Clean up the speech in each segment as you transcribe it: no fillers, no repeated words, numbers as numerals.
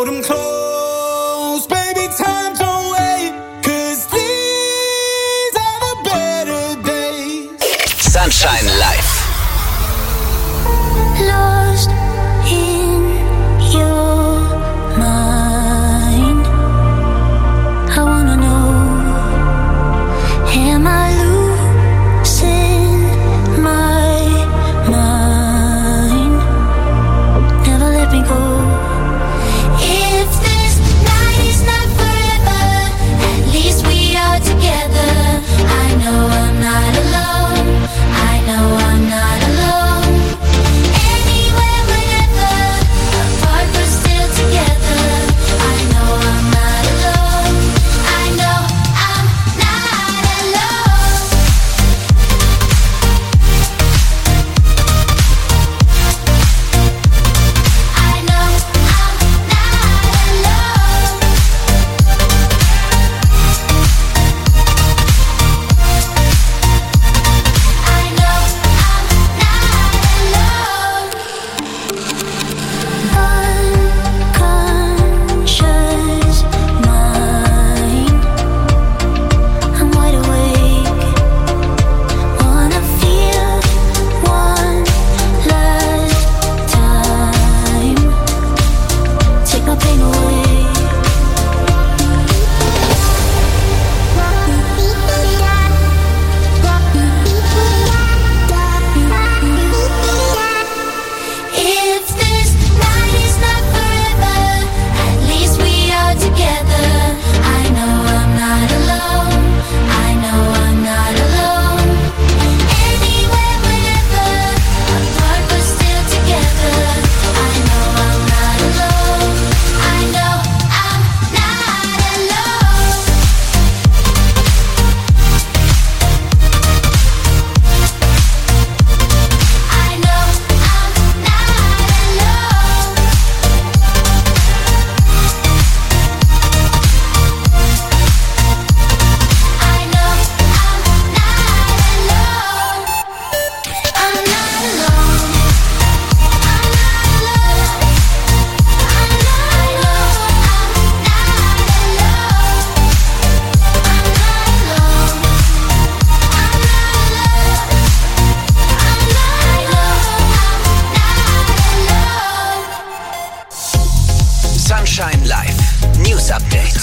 them close. Baby, time don't wait, 'cause these are the better days. Sunshine Live. Lost in your mind. I wanna know, am I losing my mind? Never let me go. If this night is not forever, at least we are together. I know I'm not alone. I know I'm not alone. Anywhere, whenever, apart but still together. I know I'm not alone. I know I'm not alone. I know I'm not alone. I know I'm not alone. Unconscious mind, I'm wide awake. Wanna feel one last time. Take my pain away. If this night is not forever, at least we are together. I know I'm not alone. I know I'm not alone. Anywhere, whenever, apart but still together. I know I'm not alone. I know I'm not alone. I know I'm not alone. I know I'm not alone. I'm not alone. I'm not alone. I'm not alone. I'm not alone. Sunshine Live. News Update.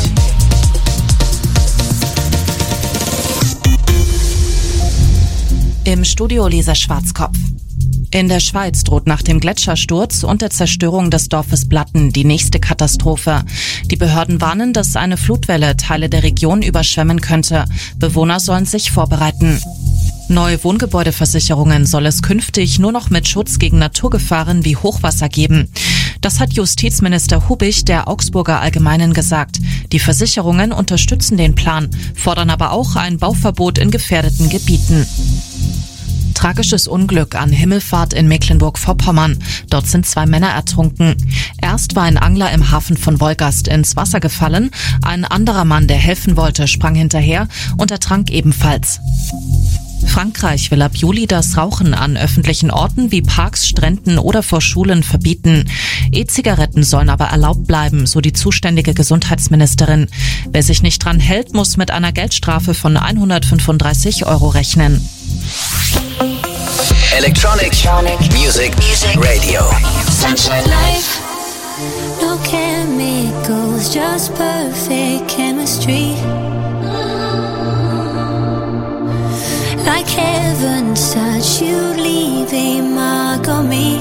Im Studio Lisa Schwarzkopf. In der Schweiz droht nach dem Gletschersturz und der Zerstörung des Dorfes Blatten die nächste Katastrophe. Die Behörden warnen, dass eine Flutwelle Teile der Region überschwemmen könnte. Bewohner sollen sich vorbereiten. Neue Wohngebäudeversicherungen soll es künftig nur noch mit Schutz gegen Naturgefahren wie Hochwasser geben. Das hat Justizminister Hubig der Augsburger Allgemeinen gesagt. Die Versicherungen unterstützen den Plan, fordern aber auch ein Bauverbot in gefährdeten Gebieten. Tragisches Unglück an Himmelfahrt in Mecklenburg-Vorpommern. Dort sind 2 Männer ertrunken. Erst war ein Angler im Hafen von Wolgast ins Wasser gefallen. Ein anderer Mann, der helfen wollte, sprang hinterher und ertrank ebenfalls. Frankreich will ab Juli das Rauchen an öffentlichen Orten wie Parks, Stränden oder vor Schulen verbieten. E-Zigaretten sollen aber erlaubt bleiben, so die zuständige Gesundheitsministerin. Wer sich nicht dran hält, muss mit einer Geldstrafe von 135 € rechnen. Electronic Music Radio. Sunshine Life. No chemicals, just perfect chemistry. Like heaven's touch, you leave a mark on me.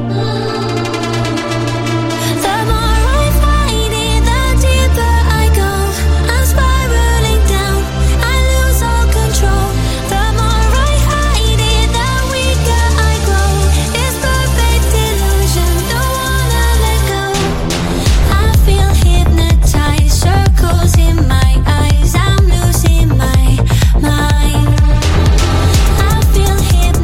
The more I find it, the deeper I go. I'm spiraling down, I lose all control. The more I hide it, the weaker I grow. It's perfect illusion, don't wanna let go. I feel hypnotized, circles in my eyes. I'm losing my mind. I feel hypnotized.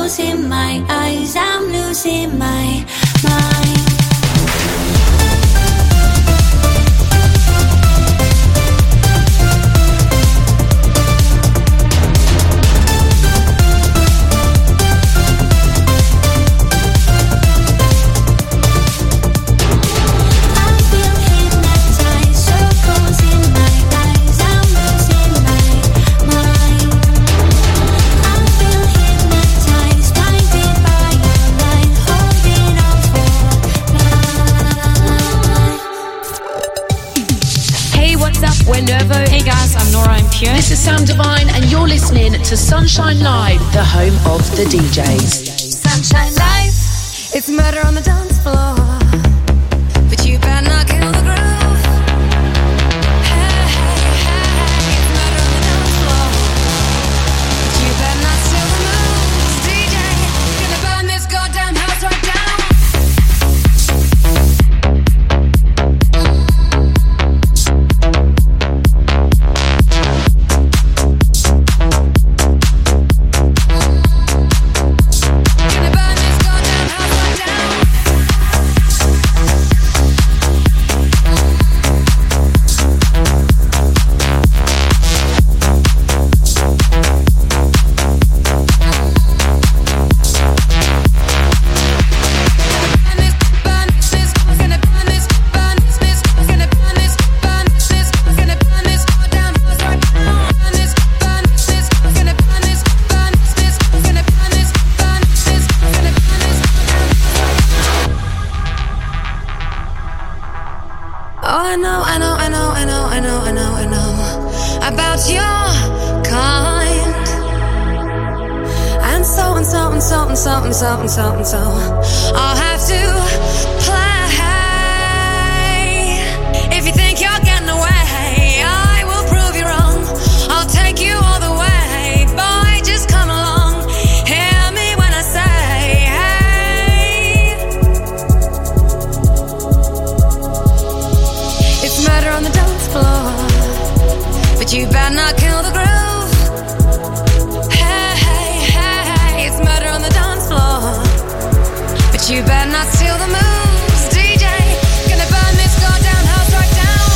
closing my eyes, I'm losing my mind. Hey guys, I'm Nora En Pure. This is Sam Divine and you're listening to Sunshine Live, the home of the DJs. Sunshine Live, it's murder on the dance floor, but you better not kill the groove. Hey, hey, hey, it's murder on the dance floor, but you better not steal the moves. DJ, gonna burn this goddamn house right down. Something, so I'll have to play. If you think you're getting away, I will prove you wrong. I'll take you all the way. Boy, just come along. Hear me when I say, hey. It's murder on the dance floor, but you better not kill the groove. You better not steal the moves, DJ. Gonna burn this goddamn house right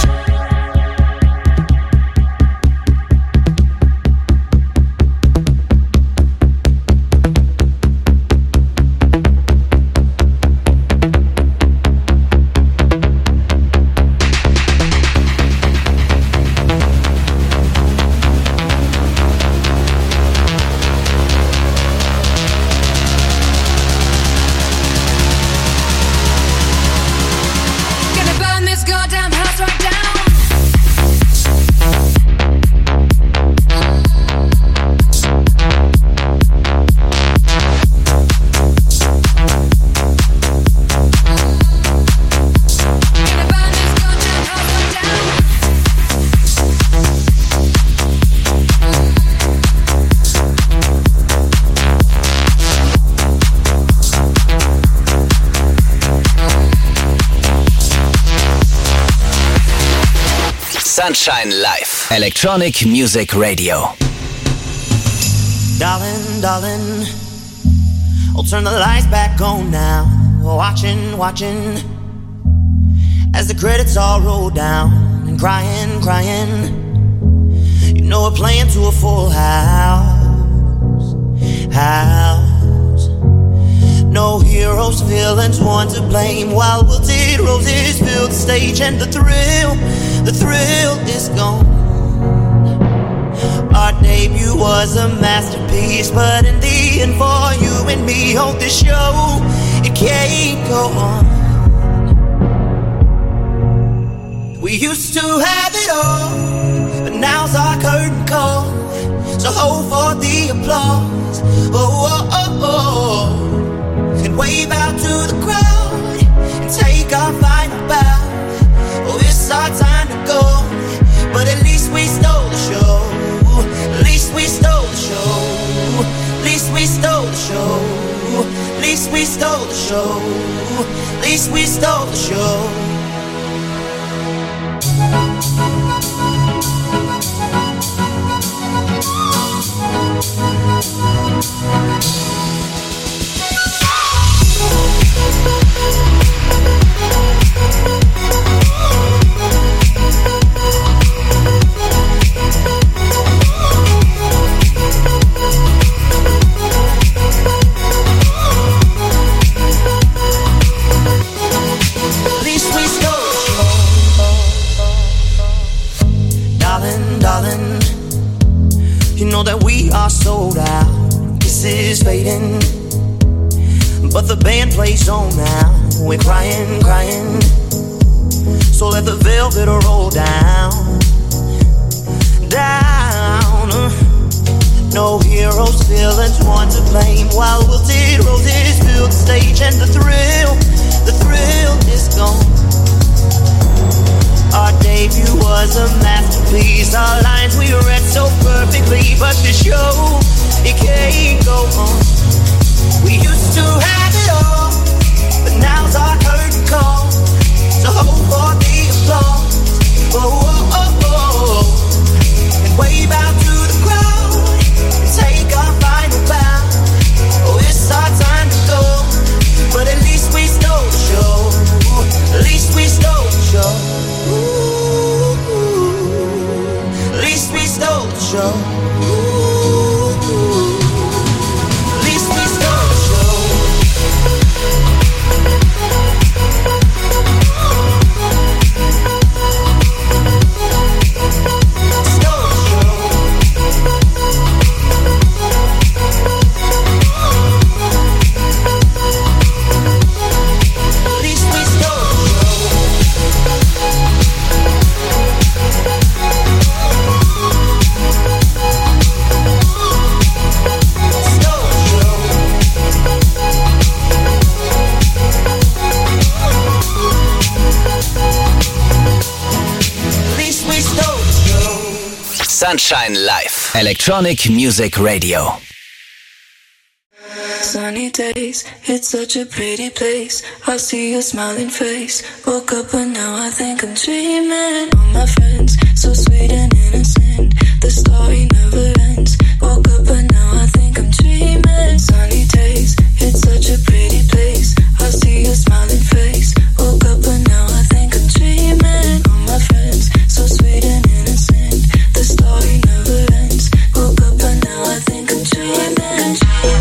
Sunshine Live, Electronic Music Radio. Darling, darling, I'll turn the lights back on now. Watching, watching, as the credits all roll down. And crying, crying, you know we're playing to a full house. No heroes, villains, one to blame. While wilted roses fill the stage, and the thrill is gone. Our debut was a masterpiece, but in the end, for you and me on this show, it can't go on. We used to have it all, but now's our curtain call. So hold for the applause. Oh, oh, oh, oh. And wave out to the crowd and take our final bow. Oh, it's our time to go, but at least we stole the show. At least we stole the show. At least we stole the show. At least we stole the show. At least we stole the show. know that we are sold out. This is fading, but the band plays on now. We're crying, crying. So let the velvet roll down, down. No heroes, villains, one to blame. While wilted roses fill the stage, and the thrill is gone. Our debut was a masterpiece. Our lines we read so perfectly, but the show, it can't go on. We used to have it all, but now's our curtain call. So hold for the applause, oh, oh, oh, oh. And wave out to the crowd and take our final bow. Oh, it's our time to go, but at least we stole the show. At least we stole the show. Ooh, at least we stole the show. Ooh, at least we stole the show. Sunshine Live. Electronic Music Radio. Sunny days, it's such a pretty place. I see your smiling face. Woke up but now I think I'm dreaming. All my friends, so sweet and innocent. The story never ends. Woke up but now I think I'm dreaming. Sunny days, it's such a pretty place. I see your smiling face. Woke up but now I think I'm dreaming. All my friends, so sweet and innocent. The story never ends. Woke up but now I think I'm dreaming.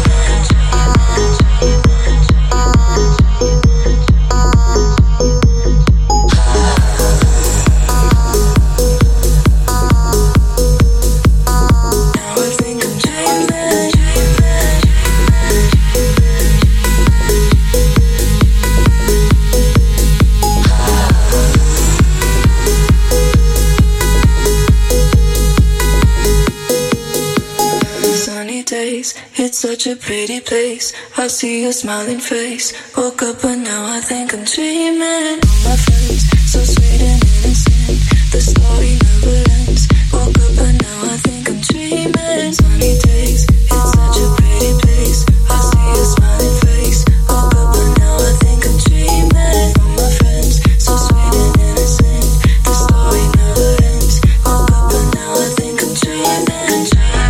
It's such a pretty place. I see your smiling face. Woke up but now I think I'm dreaming. All my friends, so sweet and innocent. The story never ends. Woke up but now I think I'm dreaming. Sunny days, it's such a pretty place. I see your smiling face. Woke up but now I think I'm dreaming. All my friends, so sweet and innocent. The story never ends. Woke up but now I think I'm dreaming.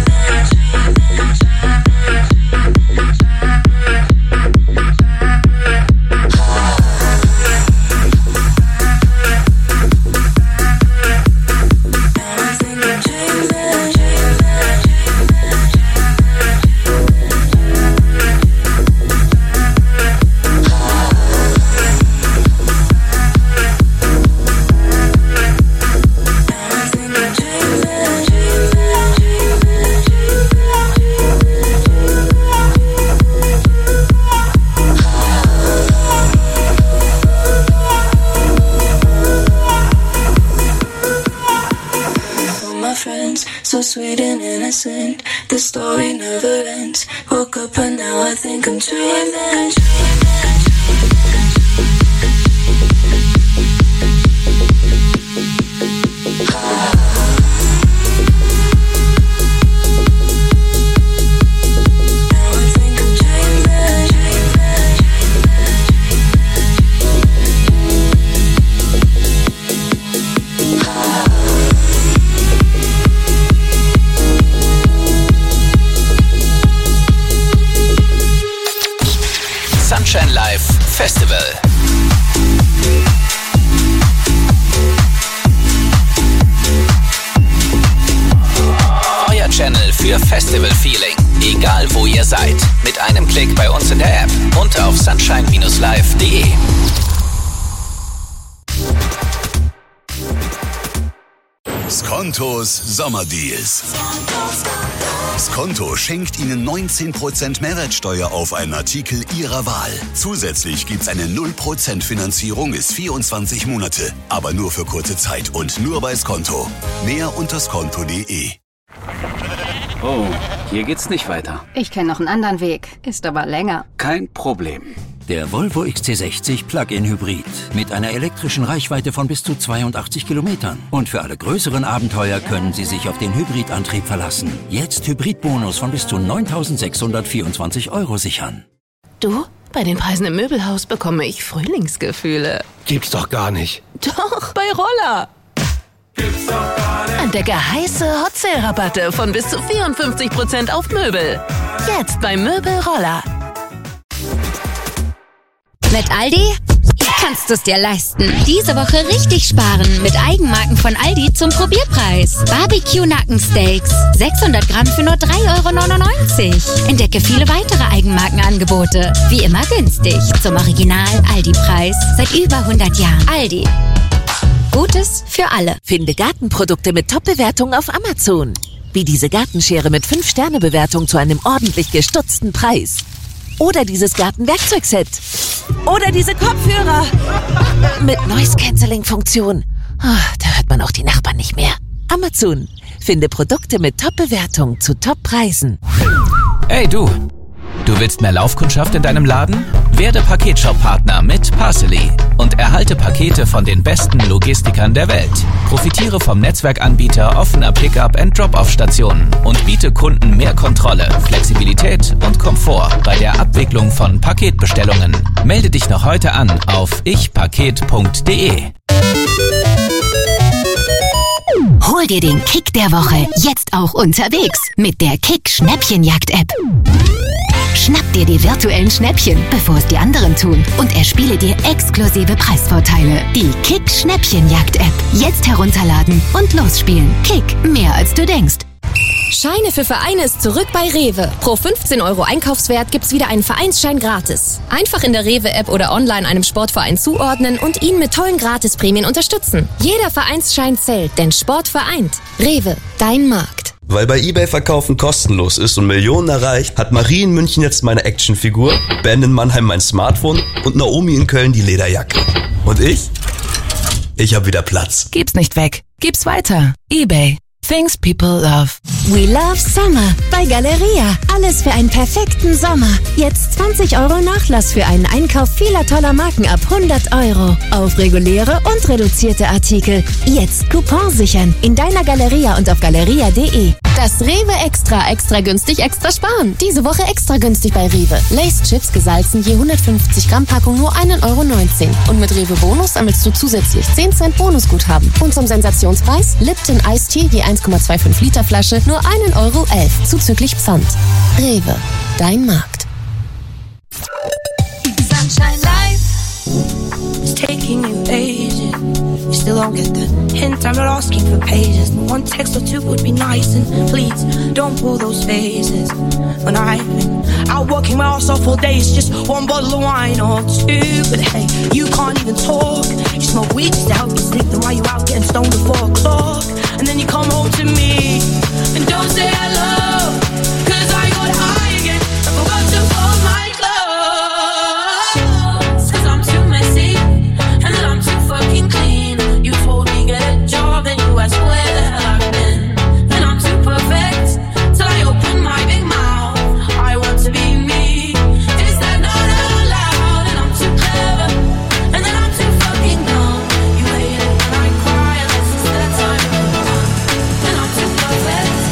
So sweet and innocent, the story never ends. Woke up and now I think I'm dreaming. Sunshine Live Festival. Euer Channel für Festival-Feeling. Egal wo ihr seid. Mit einem Klick bei uns in der App und auf sunshine-live.de. Skontos Sommerdeals. Skonto schenkt Ihnen 19% Mehrwertsteuer auf einen Artikel Ihrer Wahl. Zusätzlich gibt's eine 0% Finanzierung bis 24 Monate. Aber nur für kurze Zeit und nur bei Skonto. Mehr unter skonto.de. Oh, hier geht's nicht weiter. Ich kenne noch einen anderen Weg, ist aber länger. Kein Problem. Der Volvo XC60 Plug-in Hybrid mit einer elektrischen Reichweite von bis zu 82 Kilometern. Und für alle größeren Abenteuer können Sie sich auf den Hybridantrieb verlassen. Jetzt Hybridbonus von bis zu 9.624 € sichern. Du, bei den Preisen im Möbelhaus bekomme ich Frühlingsgefühle. Gibt's doch gar nicht. Doch, bei Roller. Entdecke heiße Hot-Sale-Rabatte von bis zu 54% auf Möbel. Jetzt bei Möbel Roller. Mit Aldi kannst du es dir leisten. Diese Woche richtig sparen mit Eigenmarken von Aldi zum Probierpreis. Barbecue-Nackensteaks, 600 Gramm für nur 3,99 €. Entdecke viele weitere Eigenmarkenangebote. Wie immer günstig. Zum Original-Aldi-Preis. Seit über 100 Jahren. Aldi. Gutes für alle. Finde Gartenprodukte mit Top-Bewertungen auf Amazon. Wie diese Gartenschere mit 5-Sterne-Bewertung zu einem ordentlich gestutzten Preis. Oder dieses Gartenwerkzeugset. Oder diese Kopfhörer. Mit Noise-Canceling-Funktion. Da hört man auch die Nachbarn nicht mehr. Amazon. Finde Produkte mit Top-Bewertung zu Top-Preisen. Hey du! Du willst mehr Laufkundschaft in deinem Laden? Werde Paketshop-Partner mit Parcely und erhalte Pakete von den besten Logistikern der Welt. Profitiere vom Netzwerkanbieter offener Pickup- und Drop-Off-Stationen und biete Kunden mehr Kontrolle, Flexibilität und Komfort bei der Abwicklung von Paketbestellungen. Melde dich noch heute an auf ichpaket.de. Hol dir den Kick der Woche jetzt auch unterwegs mit der Kick-Schnäppchenjagd-App. Schnapp dir die virtuellen Schnäppchen, bevor es die anderen tun, und erspiele dir exklusive Preisvorteile. Die Kick-Schnäppchenjagd-App. Jetzt herunterladen und losspielen. Kick, mehr als du denkst. Scheine für Vereine ist zurück bei Rewe. Pro 15 € Einkaufswert gibt's wieder einen Vereinsschein gratis. Einfach in der Rewe-App oder online einem Sportverein zuordnen und ihn mit tollen Gratisprämien unterstützen. Jeder Vereinsschein zählt, denn Sport vereint. Rewe, dein Markt. Weil bei eBay-Verkaufen kostenlos ist und Millionen erreicht, hat Marie in München jetzt meine Actionfigur, Ben in Mannheim mein Smartphone und Naomi in Köln die Lederjacke. Und ich? Ich hab wieder Platz. Gib's nicht weg. Gib's weiter. eBay. Things people love. We love summer bei Galeria. Alles für einen perfekten Sommer. Jetzt 20 € Nachlass für einen Einkauf vieler toller Marken ab 100 € auf reguläre und reduzierte Artikel. Jetzt Coupon sichern in deiner Galeria und auf galeria.de. Das Rewe extra günstig, extra sparen. Diese Woche extra günstig bei Rewe. Lay's Chips gesalzen, je 150 Gramm Packung nur 1,19 €. Und mit Rewe Bonus sammelst du zusätzlich 10 Cent Bonusguthaben. Und zum Sensationspreis Lipton Iced Tea, je 1,25 Liter Flasche, nur 1,11 € zuzüglich Pfand. Rewe, dein Markt. Sunshine Life is taking you ages. You still don't get the hint, I'm not asking for pages. One text or two would be nice, and please don't pull those faces. When I've been out working my ass off all day, it's just one bottle of wine or two. But hey, you can't even talk. You smoke weed just to help you sleep, then why you out getting stoned at 4 o'clock? And then you come home to me and don't say hello, 'cause I got high again, I forgot to fold my clothes. 'Cause I'm too messy and then I'm too fucking clean. You told me get a job and you asked where the hell I've been. And I'm too perfect till I open my big mouth. I want to be me, is that not allowed? And I'm too clever and then I'm too fucking dumb. You hate it when I cry and this is the time to move on. And I'm too perfect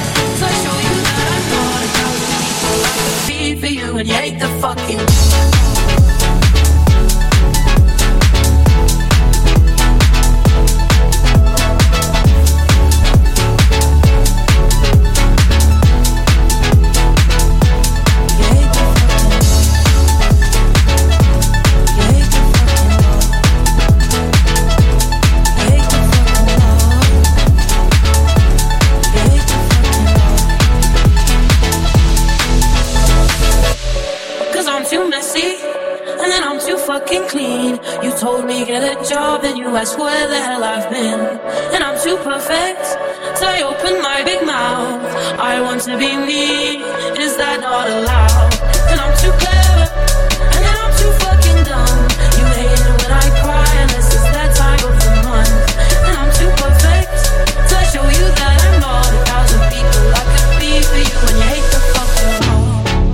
fucking clean. You told me get a job and you asked where the hell I've been. And I'm too perfect, so I open my big mouth. I want to be me, is that not allowed? And I'm too clever, and then I'm too fucking dumb. You hate it when I cry unless it's that time of the month. And I'm too perfect, so I show you that I'm not 1,000 people I could be for you. And you hate the fucking law.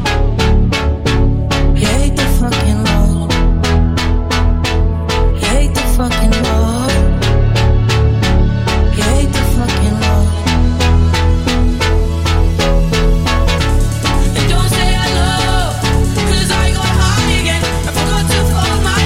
You hate the fucking law. You hate the fucking law. You hate the fucking law. And don't say I love, 'cause I got high again. I forgot to fall my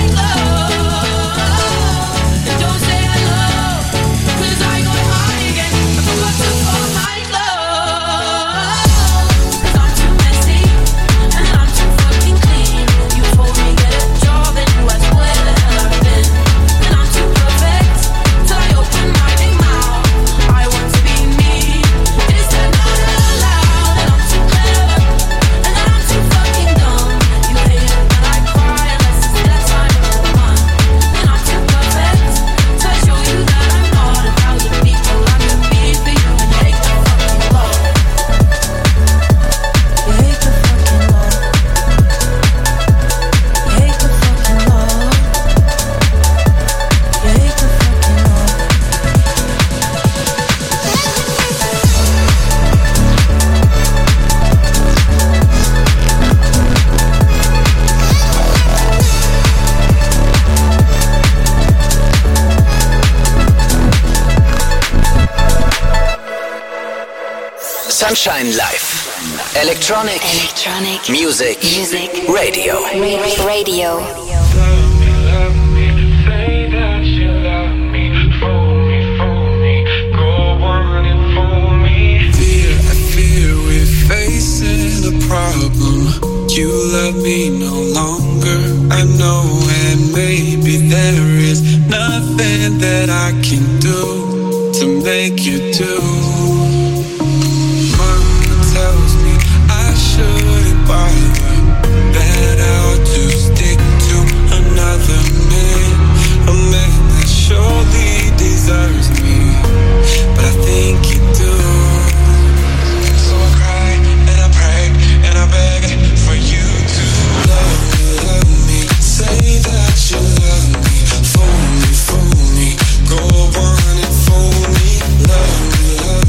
love. And don't say I love, 'cause I got high again. I forgot to fall my love. 'Cause I'm too messy, and I'm too fucking clean. You told me get a job and you asked where the hell I've been. And I'm too perfect, so I open my big mouth. I want to be me, is that not allowed? And I'm too clever, and then I'm too fucking dumb. You hate it when I cry unless it's that time of the month. And I'm too perfect, so I show you that I'm not 1,000 people I could be for you. And you hate the fucking law. You hate the fucking law. You hate the fucking law. You hate the fucking law. Sunshine Live. Electronic Music Radio. Radio. I fear we're facing a problem. You love me no longer, I know, and maybe there is nothing that I can do to make you do. Mama tells me I shouldn't bother, that I'll just stick to another man, a man that surely deserves me, but I think you do. So I cry and I pray and I beg for you to love me. Say that you love me, fool me, go on and fool me. Love me,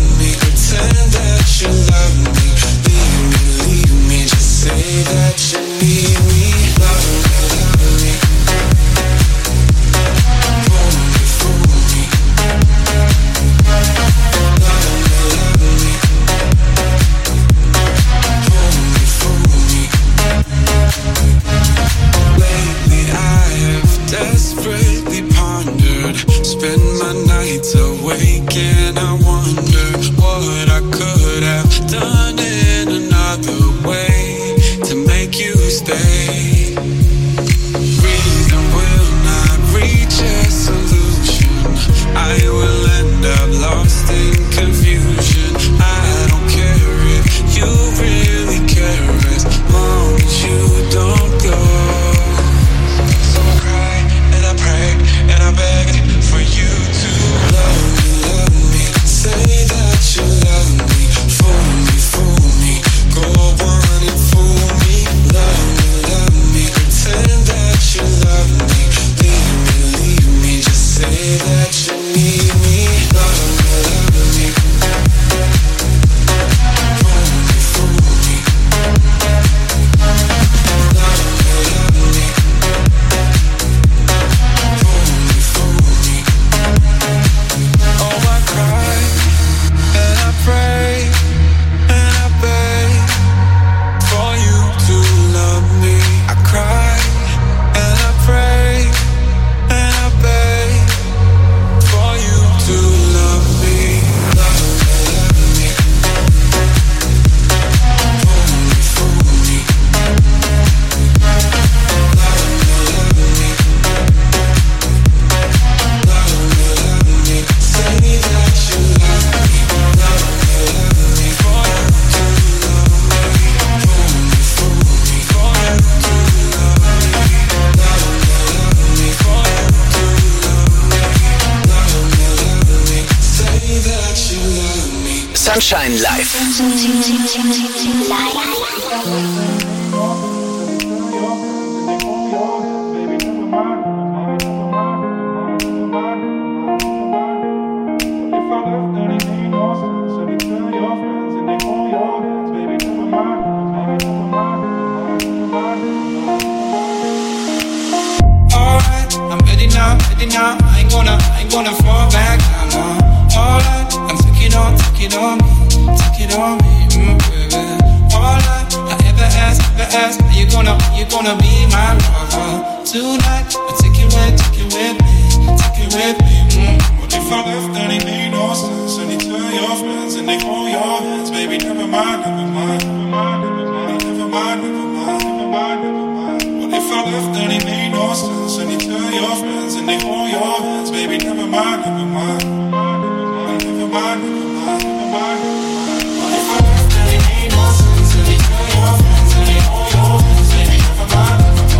Sunshine Live. Now, I ain't gonna fall back down now. Alright, I'm take it on me, baby. Alright, I ever ask, are you gonna be my lover? Tonight, I'll take it with me. What if I left, then it made no sense? And you tell your friends and they hold your hands, baby, never mind. What if I left, then it made no sense? And you tell your friends and they hold your hands, baby, never mind. What if I left, then it made no sense? And you tell your friends and they hold your hands, baby, never mind.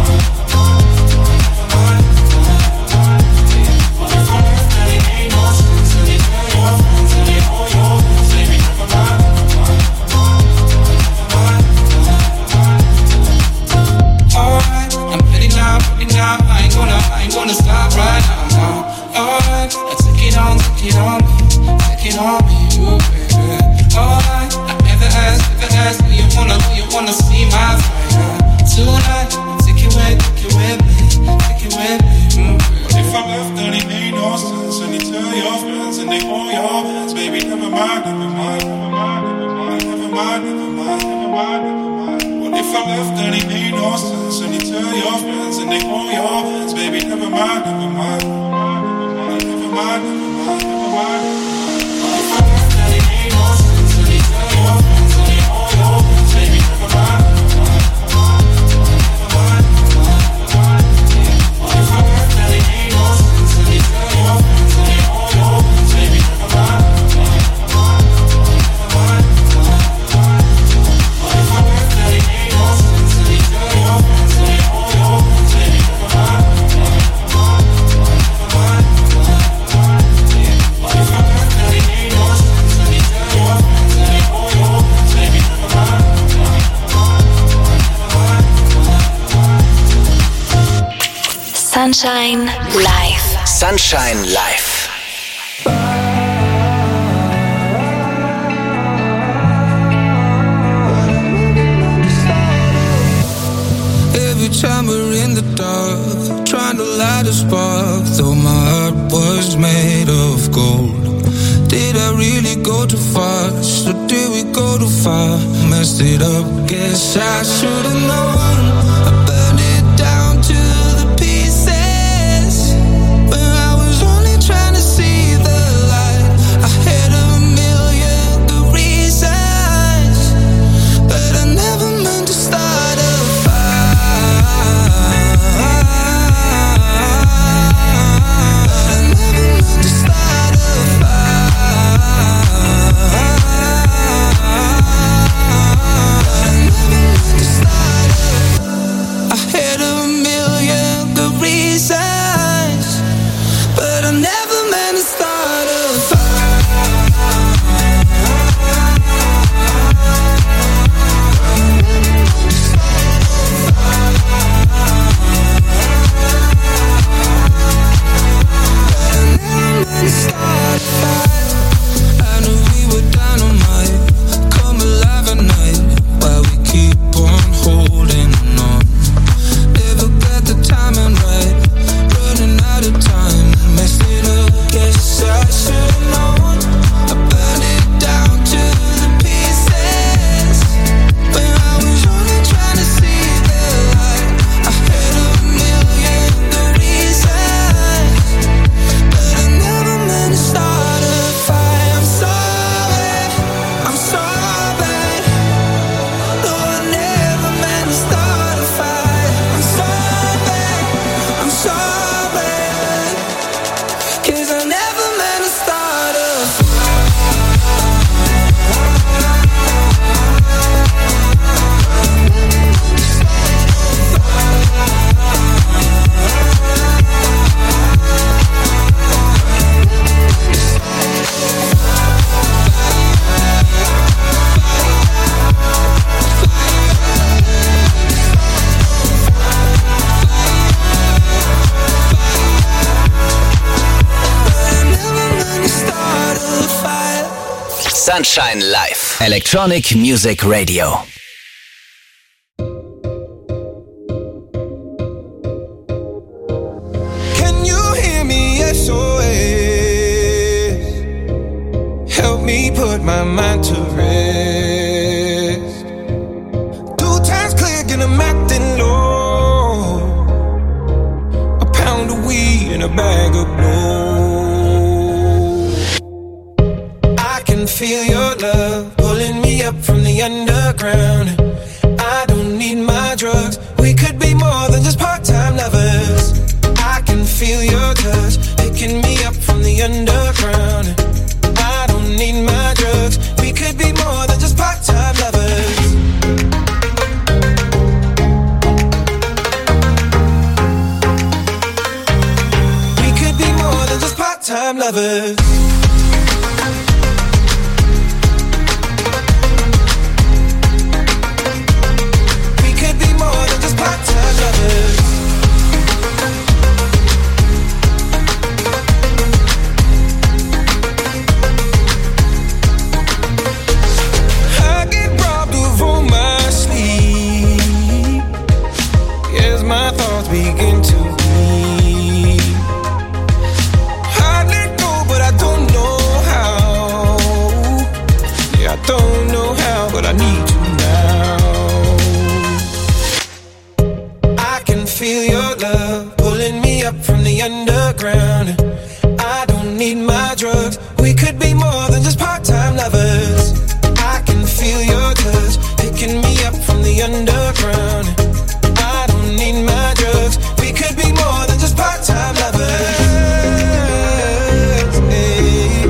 What if I left, then it made no sense? And you tell your friends and they hold your hands, baby, never mind. Alright, I'm ready now. I ain't gonna stop right now. Alright, I take it on me, you baby. Alright, I ever ask, do you wanna see my fire? Tonight, take it with me. What if I left, then it made no sense? And you tell your friends and they hold your hands, baby, never mind. What if I left, then it made no sense? And you tell your friends and they hold your hands, baby, never mind. What if I left, then it made no sense? And you tell your friends and they hold your hands, baby, never mind. What if I left, then it made no sense? And you tell your friends and they hold your hands, baby, never mind. What if I left, then it made no sense? And you tell your friends and they hold your hands, baby, never mind. What if I left, then it made no sense? And you tell your friends and they hold your hands, baby, never mind. Sunshine Live. Sunshine Live. Every time we're in the dark, trying to light a spark, though my heart was made of gold. Did I really go too fast, or did we go too far? Messed it up, guess I should've known. I burned it down to the pieces, when I was only trying to see the light. I had a million good reasons, but I never meant to start a Sunshine Live. Electronic Music Radio. Can you hear me? SOS. Help me put my mind to rest. 2 times clear, and I'm acting low. A pound of weed and a bag of blow. I can feel your love pulling me up from the underground. I don't need my drugs. We could be more than just part-time lovers. I can feel your touch picking me up from the underground. I don't need my drugs. We could be more than just part-time lovers. We could be more than just part-time lovers. We could be more than just part-time lovers. I get robbed of all my sleep as my thoughts begin to bleed. I let go, but I don't know how. Yeah, I don't know how, but I need to now. I can feel your love pulling me up from the underground. I don't need my drugs. We could be more than just part-time lovers. I can feel your touch picking me up from the underground. I don't need my drugs. We could be more than just part-time lovers. Hey.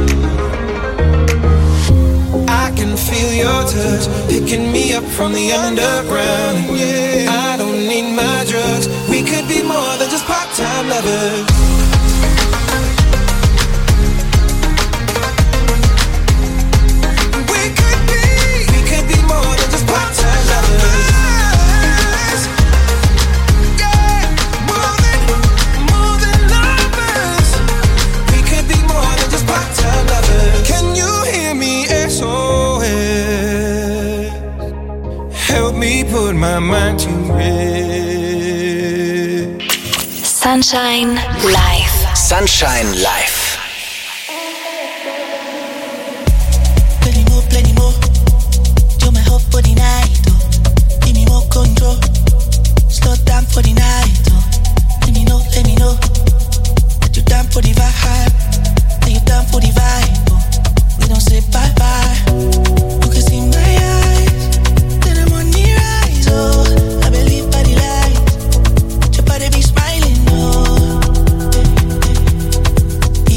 I can feel your touch picking me up from the underground. I don't need my drugs. We could be more than just part-time lovers. We could be more than just part-time lovers. Yeah, more than lovers. We could be more than just part-time lovers. Can you hear me? SOS. Help me put my mind to rest. Sunshine Live. Sunshine Live. Plenty more. Do my hope for the night, oh. Give me more control. Slow down for the night, oh. Let me know that you're down for the vibe. That you're down for the vibe, oh. We don't say bye-bye. You can see my eyes, that I'm on the rise, oh. I believe by the light, your body be smiling, oh.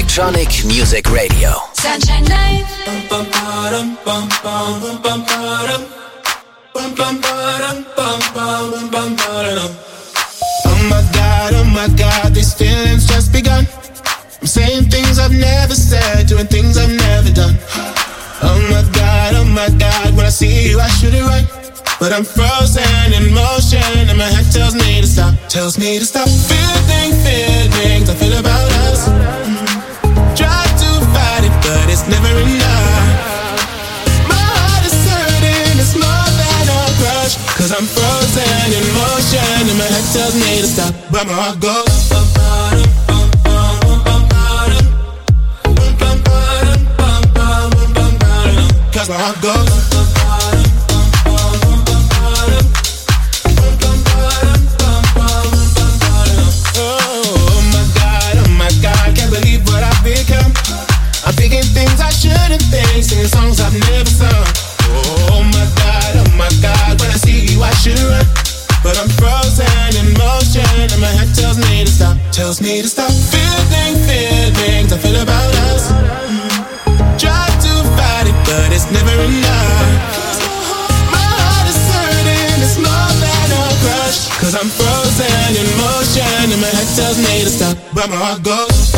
Electronic Music Radio. Sunshine Live. Oh my God, these feelings just begun. I'm saying things I've never said, doing things I've never done. Oh my God, when I see you I shoot it right. But I'm frozen in motion and my head tells me to stop. Tells me to stop feeling feelings I feel about us. Try to fight it but it's never enough. My heart is hurting, it's more than a crush. Cause I'm frozen in motion and my head tells me to stop. But my heart goes cause my heart goes. Oh my God, can't believe what I've become. I'm thinking things I shouldn't think, singing songs I've never sung. Oh my God, when I see you I should run. But I'm frozen in motion and my head tells me to stop. Tells me to stop feeling feelings I feel about us. Try to fight it but it's never enough. My heart is hurting, it's more than a crush. Cause I'm frozen in motion and my head tells me to stop. But my heart goes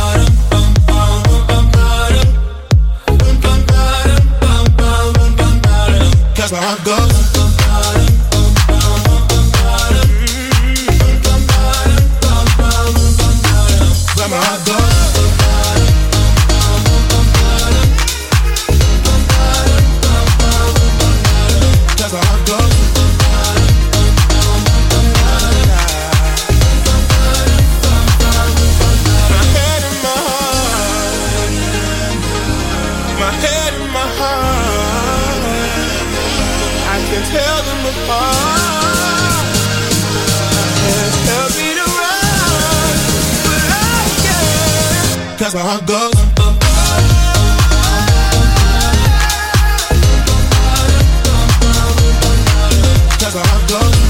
cause my heart goes. But my heart goes. Cause my heart goes. My head and my heart. My head and my heart. I can tell them apart. Can't tell me to run, but I can. Cause my heart goes. Cause my heart goes.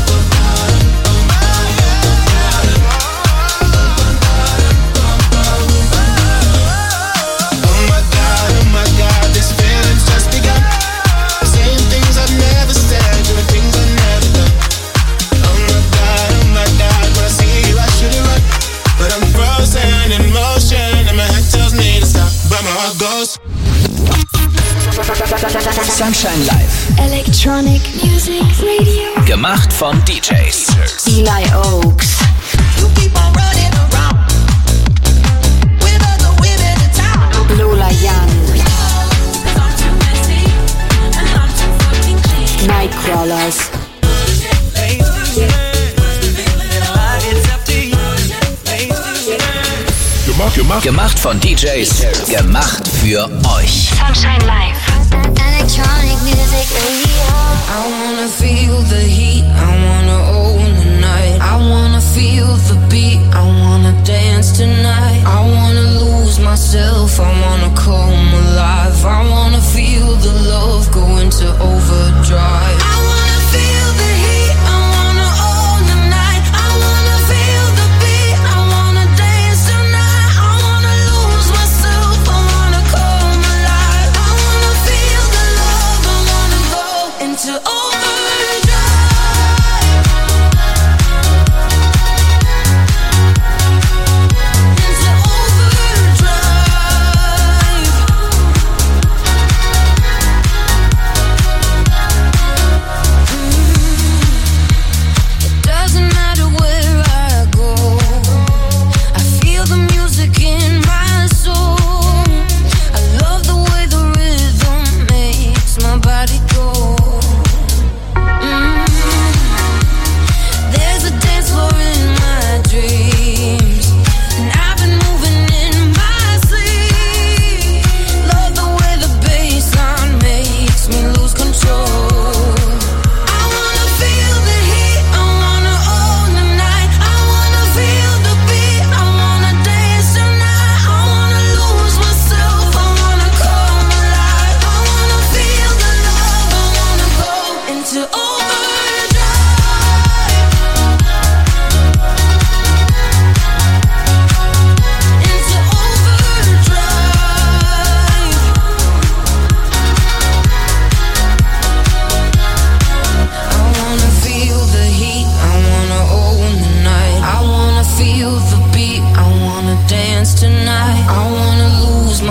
Oh my God, this feeling's just begun. Saying things I've never said, doing things I've never done. Oh my God, when I see you I should it right. But I'm frozen in motion and my head tells me to stop. But my heart goes. Sunshine Live. Electronic Music Radio. Gemacht von DJs. Eli Oaks. You keep on running around with other women in town. Lola Young. Nightcrawlers. Gemacht von DJs. Gemacht für euch. Sunshine Live. Electronic Music Radio. I wanna feel the heat, I wanna own the night. I wanna feel the beat, I wanna dance tonight. I wanna lose myself, I wanna come alive. I wanna feel the love go into overdrive. I wanna feel the heat, I wanna own the night. I wanna feel the beat, I wanna dance tonight. I wanna lose myself, I wanna come alive. I wanna feel the love, I wanna go into overdrive. Into overdrive.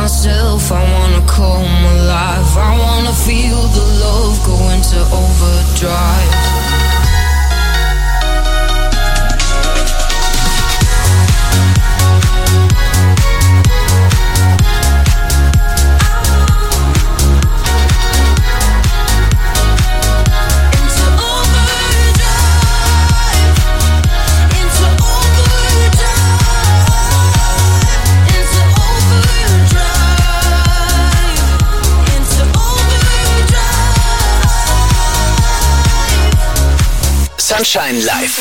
myself, I wanna come alive. I wanna feel the love go into overdrive. Sunshine Live.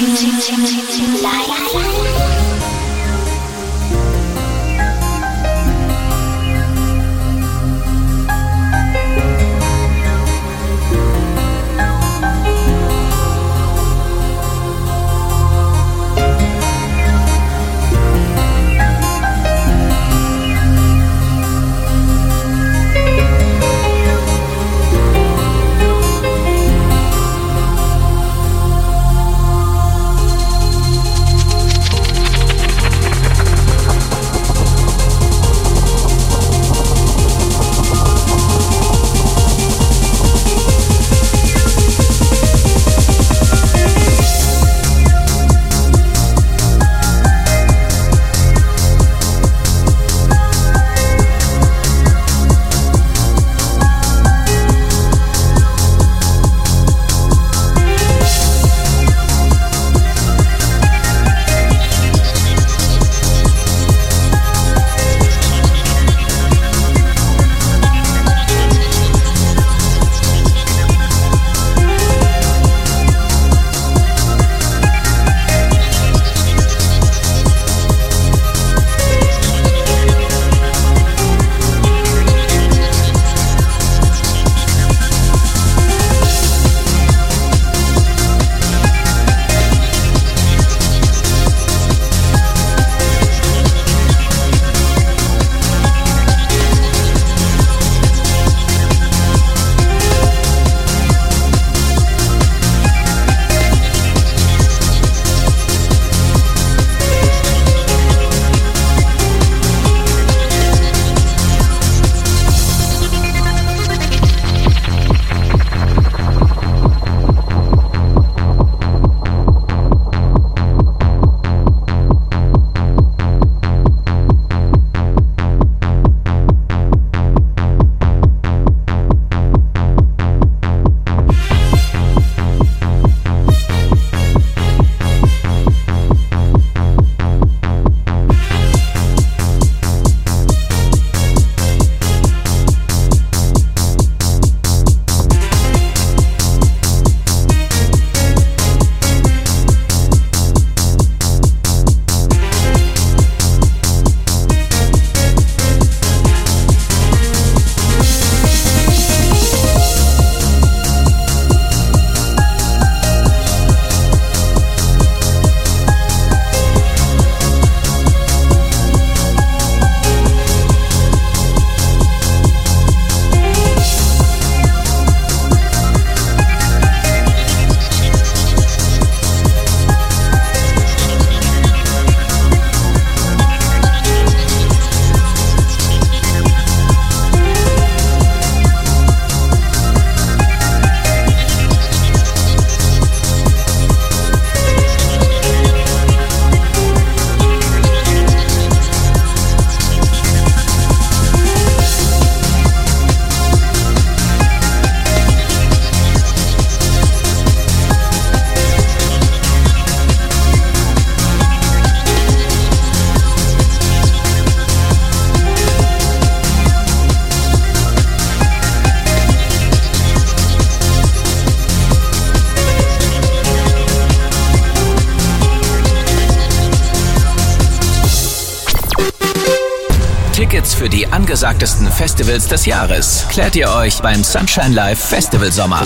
Tickets für die angesagtesten Festivals des Jahres klärt ihr euch beim Sunshine Live Festival Sommer.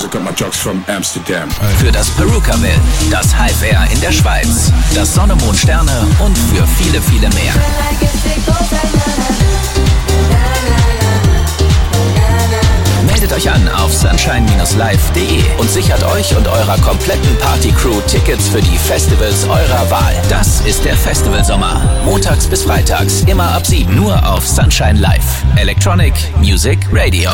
Für das Perukaville, das Hive Air in der Schweiz, das Sonne, Mond, Sterne und für viele, viele mehr. Meldet Meldet euch an auf sunshine-live.de und sichert euch und eurer kompletten Party-Crew Tickets für die Festivals eurer Wahl. Das ist der Festivalsommer. Montags bis freitags, immer ab 7. Nur auf Sunshine Live. Electronic Music Radio.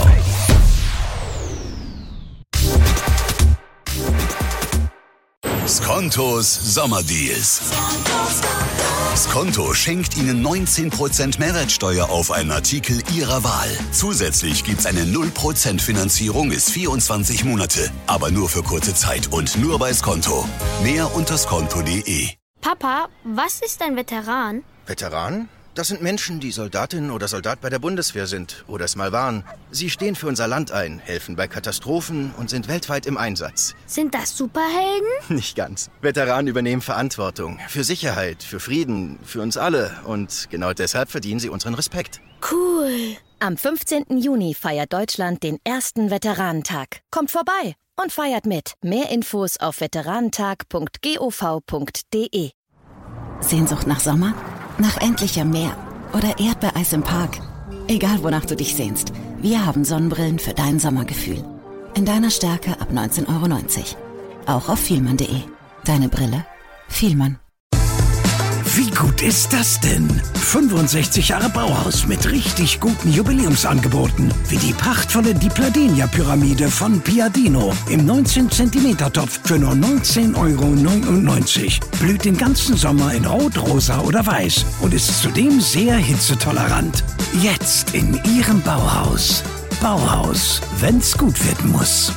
Skontos Sommerdeals. Skonto schenkt Ihnen 19% Mehrwertsteuer auf einen Artikel Ihrer Wahl. Zusätzlich gibt's eine 0% Finanzierung bis 24 Monate. Aber nur für kurze Zeit und nur bei Skonto. Mehr unter skonto.de. Papa, was ist ein Veteran? Veteran? Das sind Menschen, die Soldatin oder Soldat bei der Bundeswehr sind oder es mal waren. Sie stehen für unser Land ein, helfen bei Katastrophen und sind weltweit im Einsatz. Sind das Superhelden? Nicht ganz. Veteranen übernehmen Verantwortung für Sicherheit, für Frieden, für uns alle. Und genau deshalb verdienen sie unseren Respekt. Cool. Am 15. Juni feiert Deutschland den ersten Veteranentag. Kommt vorbei und feiert mit. Mehr Infos auf veteranentag.gov.de. Sehnsucht nach Sommer? Nach endlichem Meer oder Erdbeereis im Park. Egal, wonach du dich sehnst, wir haben Sonnenbrillen für dein Sommergefühl. In deiner Stärke ab 19,90 €. Auch auf vielmann.de. Deine Brille, Vielmann. Wie gut ist das denn? 65 Jahre Bauhaus mit richtig guten Jubiläumsangeboten. Wie die prachtvolle Di Pladenia-Pyramide von Piadino im 19 cm Topf für nur 19,99 €. Blüht den ganzen Sommer in Rot, Rosa oder Weiß und ist zudem sehr hitzetolerant. Jetzt in Ihrem Bauhaus. Bauhaus, wenn's gut werden muss.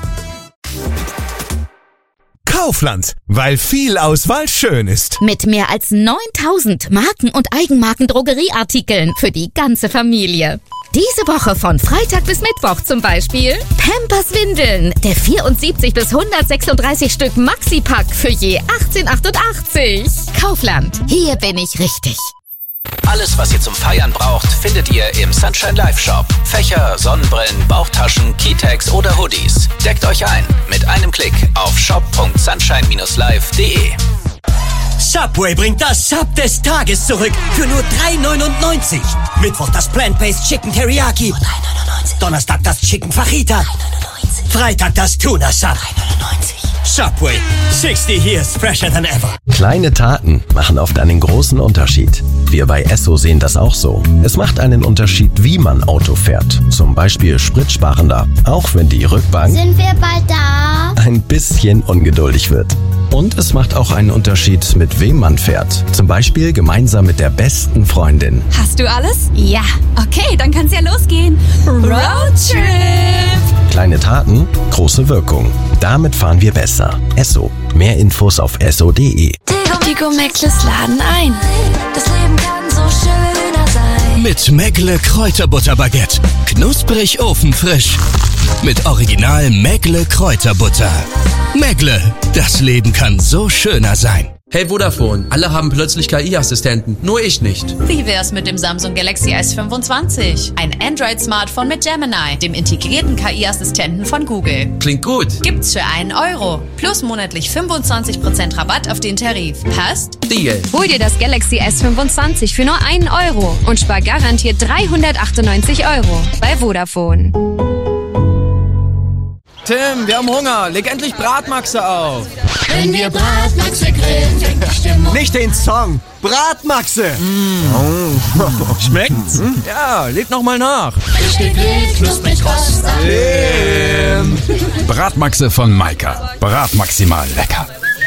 Kaufland, weil viel Auswahl schön ist. Mit mehr als 9000 Marken- und Eigenmarken-Drogerieartikeln für die ganze Familie. Diese Woche von Freitag bis Mittwoch zum Beispiel Pampers Windeln, der 74 bis 136 Stück Maxi-Pack für je 18,88 €. Kaufland, hier bin ich richtig. Alles, was ihr zum Feiern braucht, findet ihr im Sunshine Live Shop. Fächer, Sonnenbrillen, Bauchtaschen, Keytags oder Hoodies. Deckt euch ein mit einem Klick auf shop.sunshine-live.de. Subway bringt das Sub des Tages zurück für nur 3,99 €. Mittwoch das Plant-Based Chicken Teriyaki. 3,99 €. Donnerstag das Chicken Fajita. 3,99 €. Freitag das Tuna Sub. 3,99 €. Subway, 60 years fresher than ever. Kleine Taten machen oft einen großen Unterschied. Wir bei Esso sehen das auch so. Es macht einen Unterschied, wie man Auto fährt. Zum Beispiel spritsparender, auch wenn die Rückbank Sind wir bald da? ein bisschen ungeduldig wird. Und es macht auch einen Unterschied, mit wem man fährt. Zum Beispiel gemeinsam mit der besten Freundin. Hast du alles? Ja. Okay, dann kann's ja losgehen. Roadtrip! Kleine Taten, große Wirkung. Damit fahren wir besser. Esso. Mehr Infos auf esso.de. Digo Mäckles laden ein. Das Leben kann so schöner sein. Mit Mäckle Kräuterbutterbaguette. Knusprig ofenfrisch. Mit Original Mäckle Kräuterbutter. Mäckle, das Leben kann so schöner sein. Hey Vodafone, alle haben plötzlich KI-Assistenten, nur ich nicht. Wie wär's mit dem Samsung Galaxy S25? Ein Android-Smartphone mit Gemini, dem integrierten KI-Assistenten von Google. Klingt gut. Gibt's für 1 € plus monatlich 25% Rabatt auf den Tarif. Passt? Deal. Hol dir das Galaxy S25 für nur 1 € und spar garantiert 398 € bei Vodafone. Tim, wir haben Hunger. Leg endlich Bratmaxe auf. Wenn wir Bratmaxe grillen, fängt die Stimmung. Nicht den Song. Bratmaxe. Schmeckt's? Ja, leg noch mal nach. Frisch gegrillt, knusprig rostig. Bratmaxe von Maika. Bratmaximal lecker.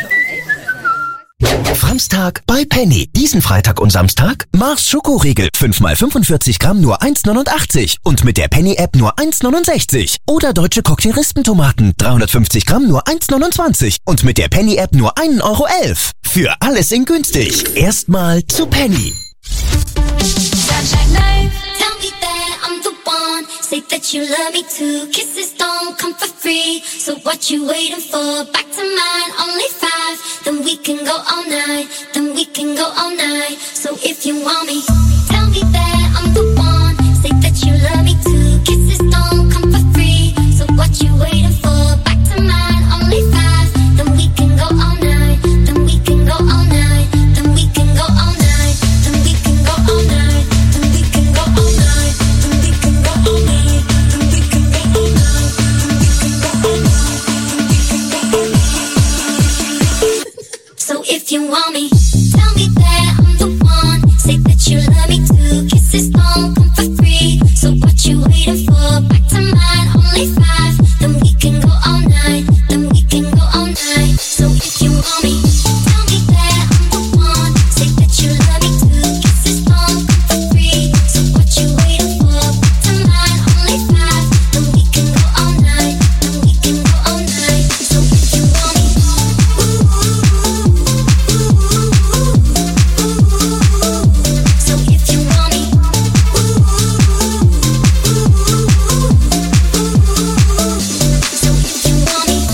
Samstag bei Penny. Diesen Freitag und Samstag Mars Schokoriegel. 5 mal 45 Gramm nur 1,89. Und mit der Penny-App nur 1,69. Oder deutsche Cocktail-Rispentomaten. 350 Gramm nur 1,29. Und mit der Penny-App nur 1,11 €. Für alles in günstig. Erstmal zu Penny. Sunshine Live, tell me that I'm the one. Say that you love me too. Kisses don't come for free. So what you waiting for? Back to mine, only 5. Then we can go all night. Then we can go all night. So if you want me, tell me that I'm the one. Say that you love me too. Kisses don't come for free. So what you waiting for? Back to mine, only 5. Then we can go all night. Then we can go all night. Then we can go all night. Then we can go all night. Then we can go all night. Then we can go all night. Then we can go all night. if you want me, tell me that I'm the one. Say that you love me too. Kisses don't come for free. So what you waiting for? Back to mine, only 5. Then we can go all night. Then we can go all night. So if you want me, tell me that I'm the one. Say that you love me too. Kisses don't come for free. So what you waiting for? Back to mine, only 5. Then we can go all night. Then we can go all night. So if you want me. So if you want me, so if you want me.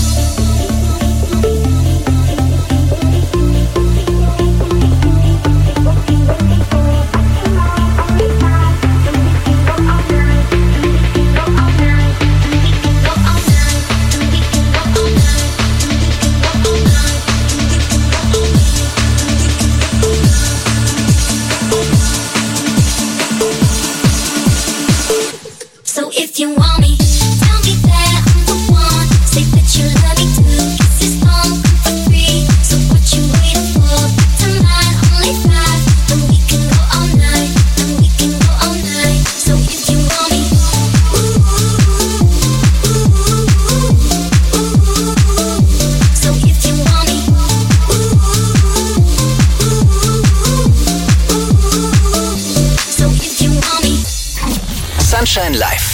So if you want me, tell me that I'm the one. Say that you love me too. Kisses don't come for free. So what you waiting for? Back to mine, only 5. Then we can go all night. Then we can go all night. So if you want me. So if you want me. So if you want me. Sunshine Live.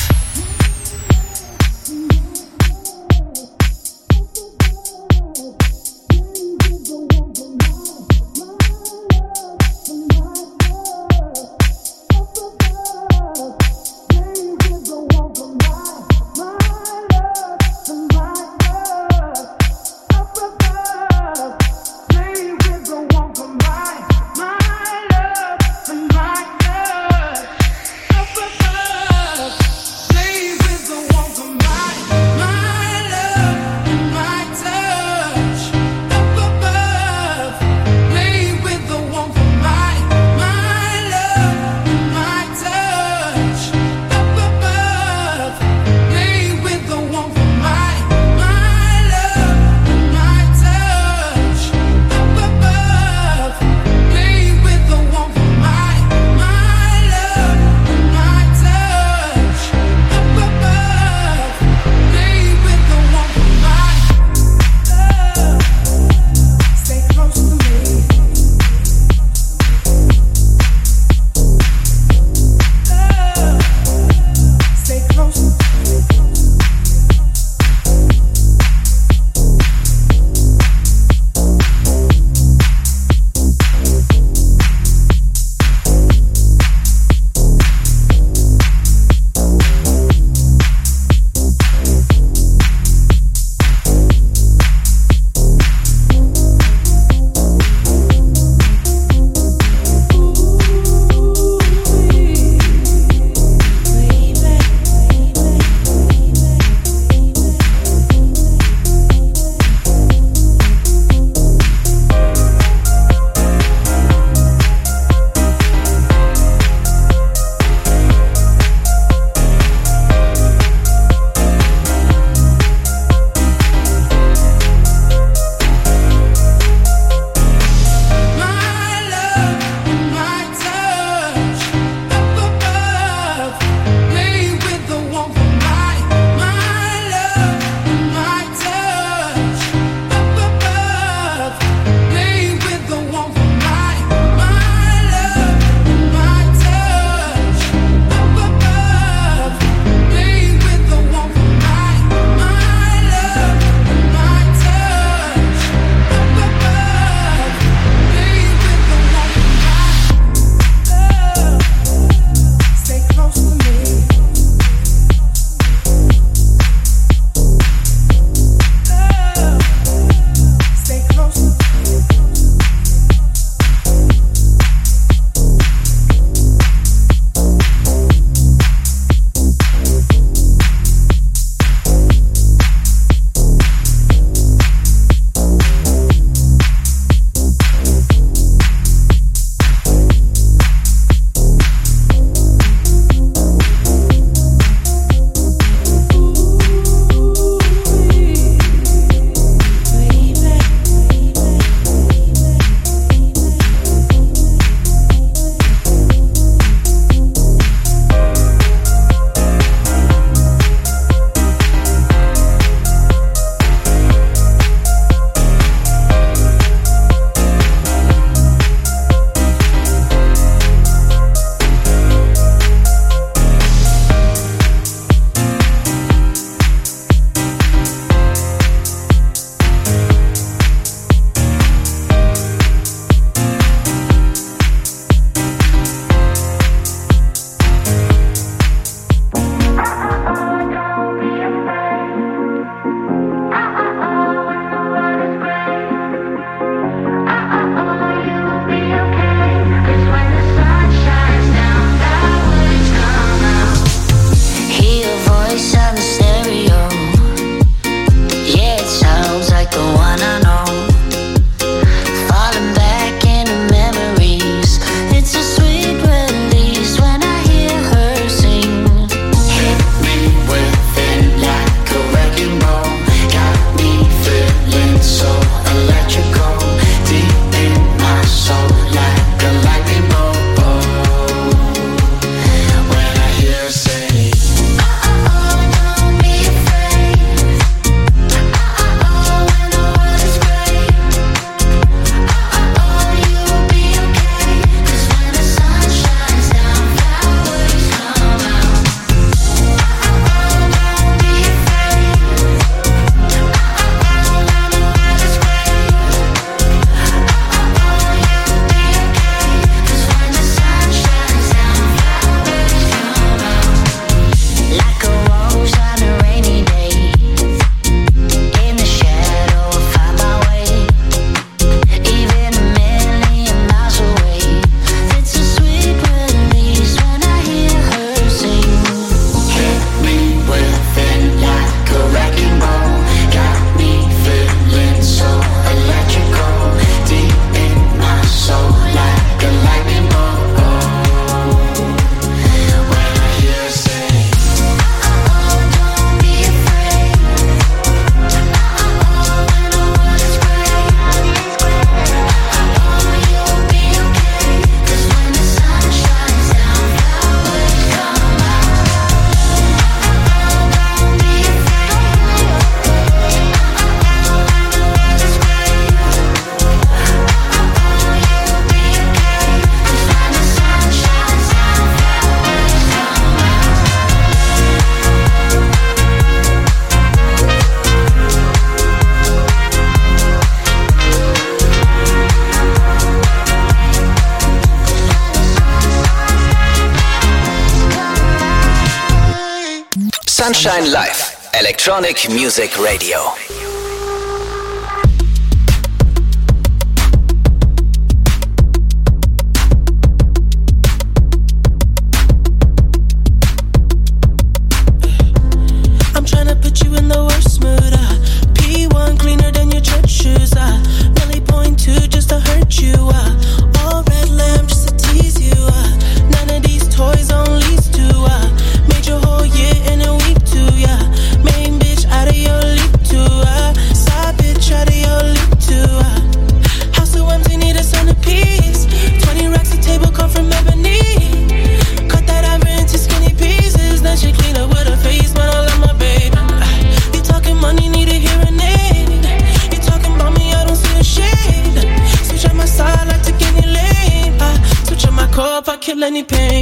Sunshine Live. Electronic Music Radio. I'm trying to put you in the worst mood. P1 cleaner than your church shoes. Really point to just to hurt you. All red lamp just to tease you. None of these toys on lease to. Made your whole year in a week too. Main bitch out of your league too. Side bitch out of your league too. House so empty, need a centerpiece. 20 racks a table come from ebony. Cut that ivory into skinny pieces. Then she clean up with her face, but I love my baby. You talking money, need a hearing aid. You talking about me, I don't see a shade. Switch on my side, I take any lane. Switch on my core if I kill any pain.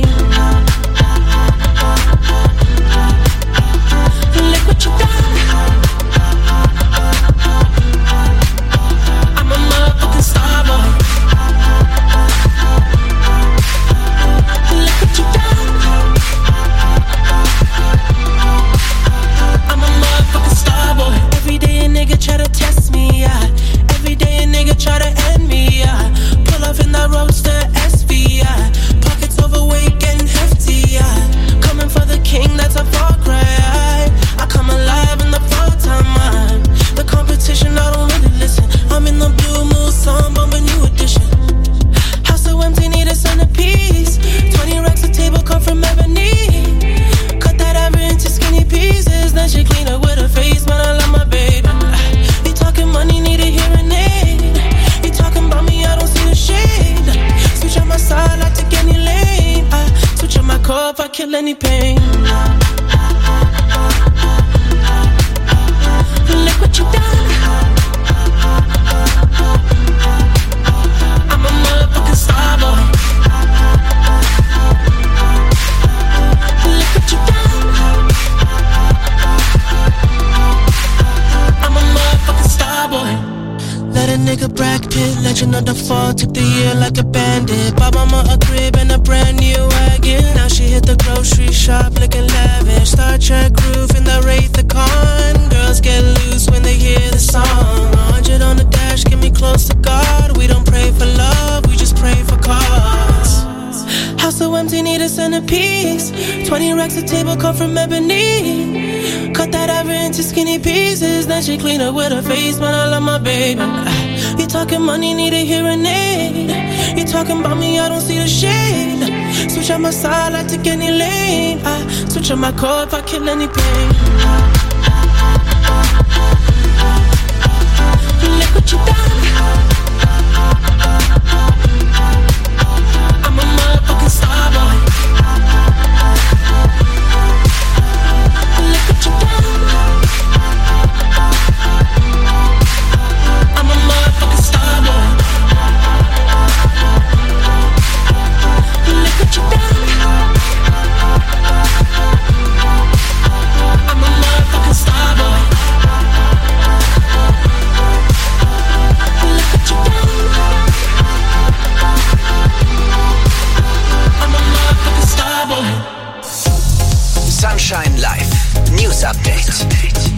Look what you done. I'm a motherfucking star boy. Look what you done. I'm a motherfucking star boy. Every day a nigga try to test me, Every day a nigga try to end me, Pull off in that roadster SV, Pockets overweight, getting hefty, Coming for the king, that's a far cry. I come alive in the fall time, The competition, I don't really listen. I'm in the blue moon, song, bumping new edition. House so empty, need a centerpiece. 20 racks a table come from ebony. Cut that ivory into skinny pieces. Then she clean up with her face, but I love my baby. You talking money, need a hearing aid. You talking about me, I don't see a shade. Switch on my side, I take any lane. Switch on my core if I kill any pain. Look what you done. I'm a motherfucking star boy. Look what you done. I'm a motherfucking star boy. Let a nigga Brad Pitt, legend of the fall, took the year like a bandit. Bought mama a crib and a brand new wagon. Now she hit the grocery shop looking lavish. Star Trek roof in the Wraith the Con. Girls get loose when they hear the song. 100 on the dash, get me close to God. We don't pray for love, we just pray for cause. House so empty, need a centerpiece. 20 racks a table come from ebony. Cut that ivory into skinny pieces. Then she clean up with her face, but I love my baby. You talking money, need a hearing aid. You talking about me, I don't see the shade. Switch on my side, I take any lane. Switch on my core if I kill any pain. Look what you done. I'm a motherfucking star boy. Look what you done. I'm a motherfucking star boy. Look what you done. I'm a motherfucking star boy. Look what you done. I'm a motherfucking star boy. Sunshine Live. News Update.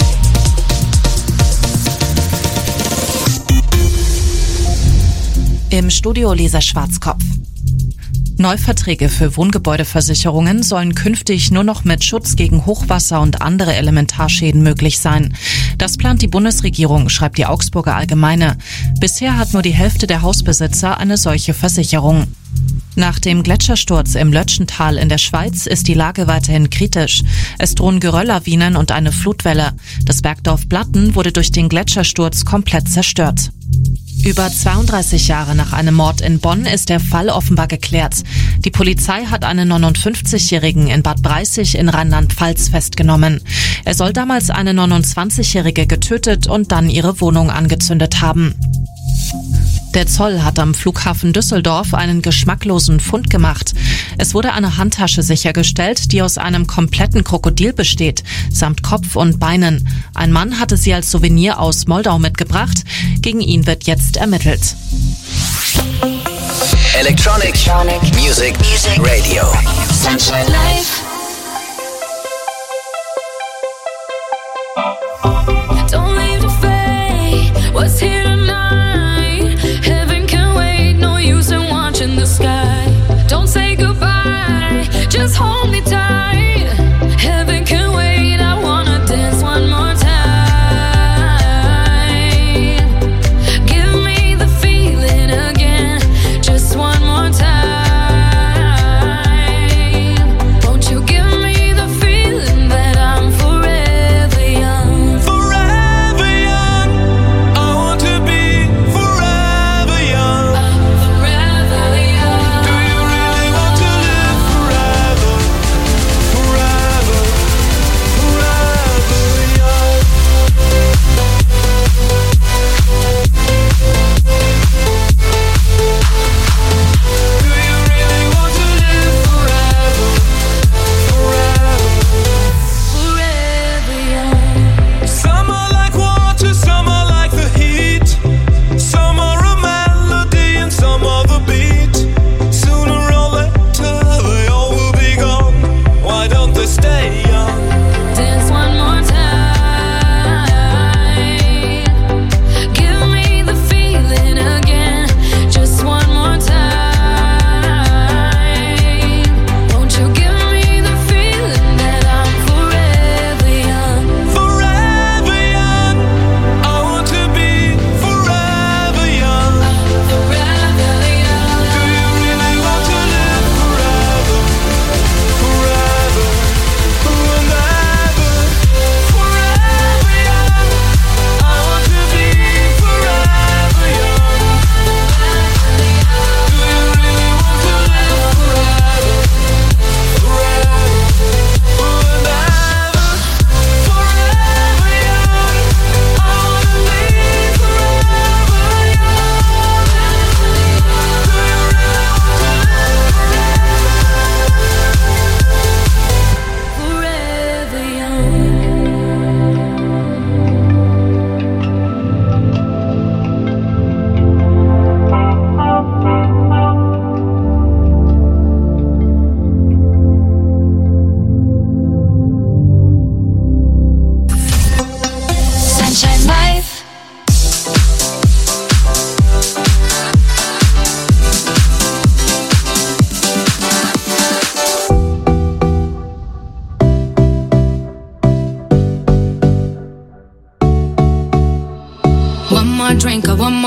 Im Studio Lisa Schwarzkopf. Neuverträge für Wohngebäudeversicherungen sollen künftig nur noch mit Schutz gegen Hochwasser und andere Elementarschäden möglich sein. Das plant die Bundesregierung, schreibt die Augsburger Allgemeine. Bisher hat nur die Hälfte der Hausbesitzer eine solche Versicherung. Nach dem Gletschersturz im Lötschental in der Schweiz ist die Lage weiterhin kritisch. Es drohen Gerölllawinen und eine Flutwelle. Das Bergdorf Blatten wurde durch den Gletschersturz komplett zerstört. Über 32 Jahre nach einem Mord in Bonn ist der Fall offenbar geklärt. Die Polizei hat einen 59-Jährigen in Bad Breisig in Rheinland-Pfalz festgenommen. Er soll damals eine 29-Jährige getötet und dann ihre Wohnung angezündet haben. Der Zoll hat am Flughafen Düsseldorf einen geschmacklosen Fund gemacht. Es wurde eine Handtasche sichergestellt, die aus einem kompletten Krokodil besteht, samt Kopf und Beinen. Ein Mann hatte sie als Souvenir aus Moldau mitgebracht. Gegen ihn wird jetzt ermittelt. Electronic Music Radio. Sunshine Live.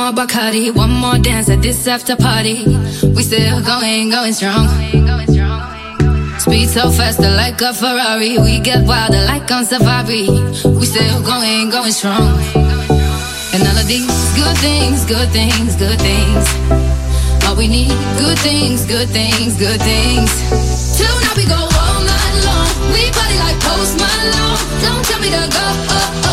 more Bacardi, one more dance at this after party. We still going strong. Speed so faster like a Ferrari. We get wilder like on safari. We still going strong. And all of these good things, good things, good things. All we need, good things, good things, good things. Till now we go all night long. We party like Post Malone. Don't tell me to go.